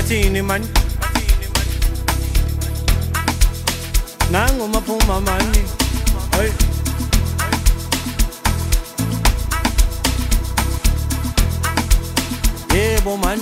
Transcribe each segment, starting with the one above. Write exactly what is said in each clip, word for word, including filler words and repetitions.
bathini man nangu maphuma mani hey yebo man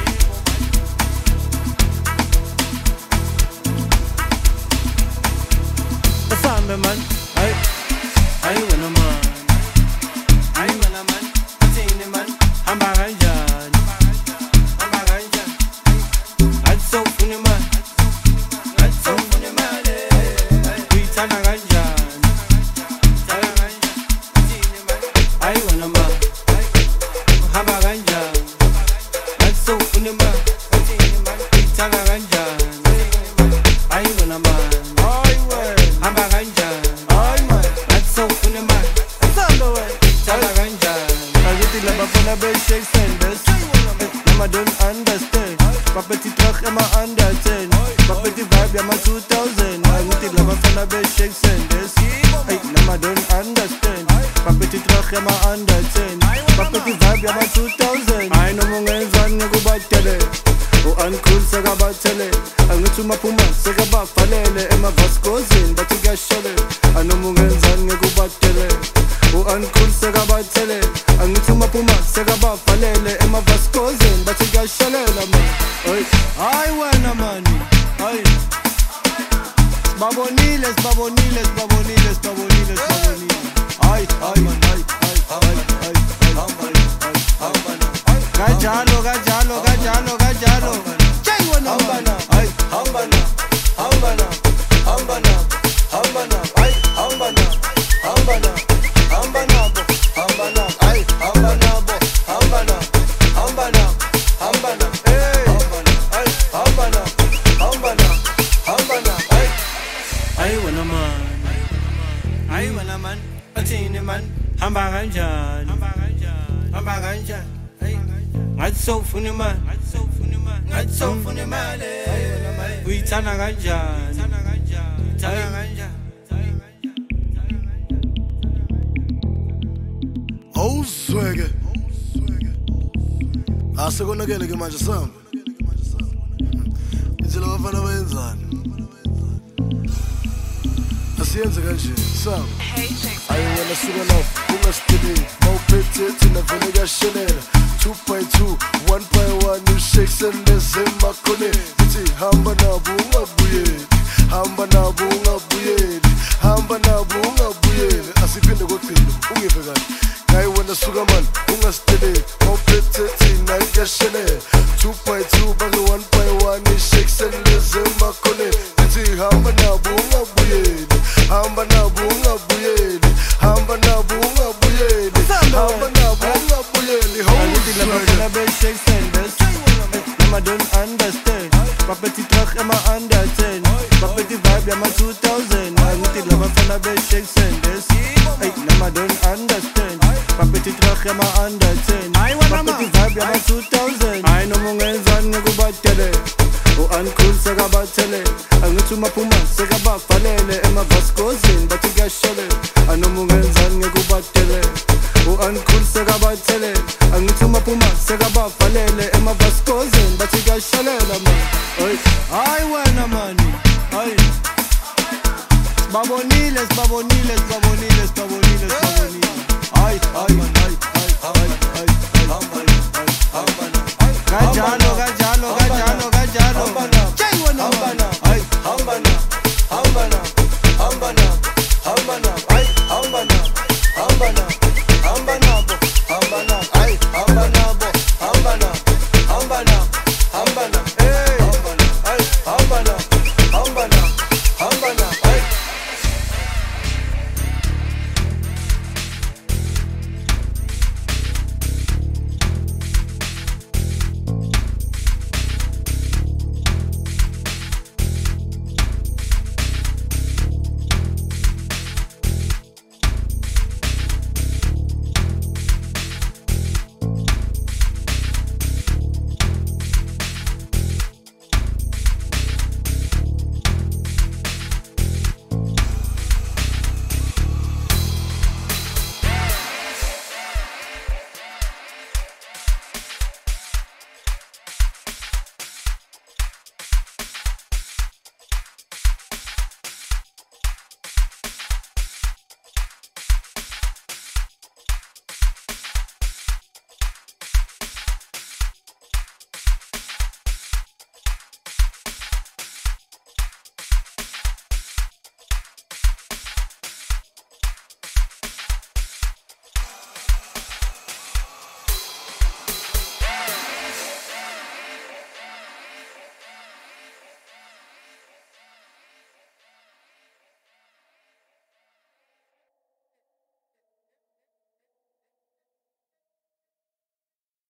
Sambe man, ay, ay wena man, ay wena man, bathini man, hamba kanjani, hamba kanjani, athi sowufuna imali, athi sowufuna imali, uyithanda kanjani, thanda kanjani, bathini man, ay wena man, hamba kanjani, athi sowufuna imali, bathini man, uyithanda kanjani, ay wena man. Hamba kanjani ay man athi sowufuna imali samba wena thanda kanjani angithi laba bafana be shake sanders nama don't understand baphethe truck ema under ten baphethe vibe yama two thousand angithi laba bafana be shake sanders hey nama don't understand baphethe truck ema under ten baphethe vibe yama two thousand ay noma ungenzani ngikubatele u-uncool sekabathele angithi umaphuma sekabavalele emavaskozini bathi kuyashole anoma ungenzani ngekubatele u-uncool sekabathele angithi umaphuma sekabavalele emavaskozini bathi kuyasholela man hayi wena mani hayi sibabonile sibabonile sibabonile sibabonile sibabonile hayi hayi man hayi hayi hayi kanjalo kanjalo kanjalo kanjalo jay wena hambana ay hambana hambana hambana hambana ay hambana hambana hambana bo hambana ay hambana bo hambana hambana hambana eh hambana ay hambana hambana hambana ay ay wena man ay wena man bathini man hamba kanjani hamba kanjani hamba kanjani ngathi sowufuna imali ngathi sowufuna imali uyithanda kanjani thanda kanjani thanda kanjani awuzweke asekonakele ke manje samba indlela bafana bayenzani asiyenze kanje samba ayi wena suka lapho ungasideli mawuphethe thina vele kuyashelela two by two, one by one, you shake senders in my corner. Iti hamba na bunga buyeli, hamba na bunga buyeli, hamba na bunga buyeli. Asipinde kokupilo, ungive kahle. Ngayi wena suka man, ungastele, mawuphethe thina kuyashelela. Two by two, bake one by one, you shake senders in my corner. Iti hamba na bunga buyeli, hamba na bunga buyeli, hamba na bunga buyeli, hamba na bunga buyeli. Laba bafana be shake sanders nama don't understand baphethe truck ema under ten baphethe vibe yama two thousand angithi laba bafana be shake sanders hey nama don't understand baphethe truck ema under ten baphethe vibe yama two thousand ay noma ungenzani ngikubatele u-uncool sekabathele angithi umaphuma sekabavalele emavaskozini bathi kuyashole anoma ungenzani ngikubatele u-uncool sekabathele angithi umaphuma sekabavalele emavaskozini bathi kuyasholela man hayi wena mani hayi sibabonile sibabonile sibabonile sibabonile sibabonile hayi hayi hayi hayi hayi hayi kanjalo